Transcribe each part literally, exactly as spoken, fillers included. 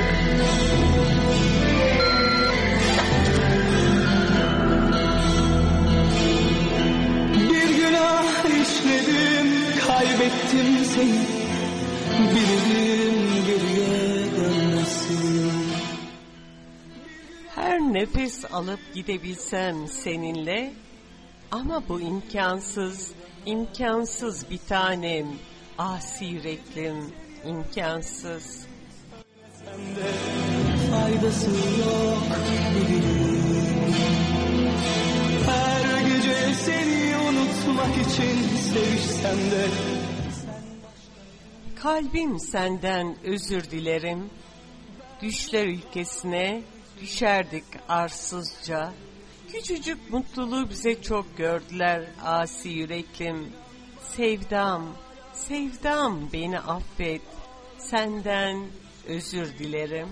Bir günah işledim, kaybettim seni. Bilirim geriye dönmesin. Her nefes alıp gidebilsem seninle, ama bu imkansız, imkansız bir tanem, asi yüreklim, imkansız. Sende faydası yok bilirim. Her gece seni unutmak için sevişsem de. Kalbim senden özür dilerim. Düşler ülkesine düşerdik arsızca. Küçücük mutluluğu bize çok gördüler asi yüreklim. Sevdam, sevdam beni affet. Senden özür dilerim.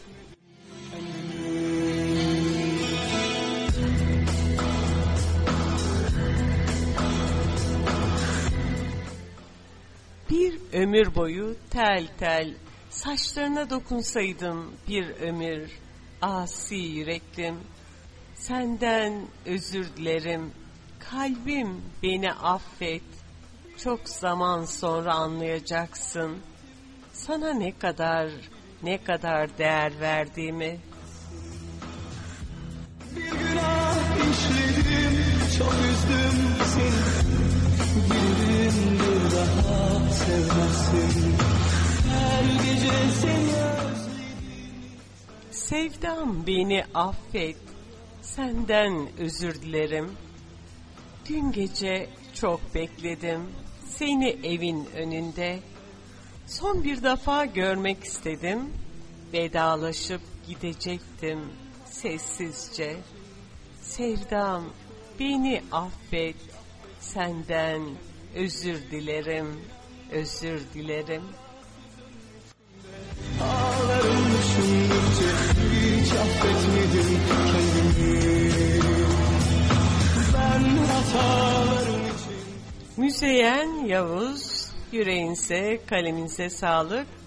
Bir ömür boyu tel tel saçlarına dokunsaydım bir ömür, asi yüreklim. Senden özür dilerim. Kalbim beni affet. Çok zaman sonra anlayacaksın. Sana ne kadar, ne kadar değer verdiğimi. Bir günah işledim, çok üzdüm seni. Bilirim bir daha sevmezsin. Her gece seni özledim. Sevdam beni affet. Senden özür dilerim. Dün gece çok bekledim seni evin önünde. Son bir defa görmek istedim. Vedalaşıp gidecektim sessizce. Sevdam beni affet. Senden özür dilerim, özür dilerim. Ağlarım düşündükçe hiç affetmedim kendimi. Ben hatalarım için. Müzeyyen Yavuz, yüreğinize, kaleminize sağlık.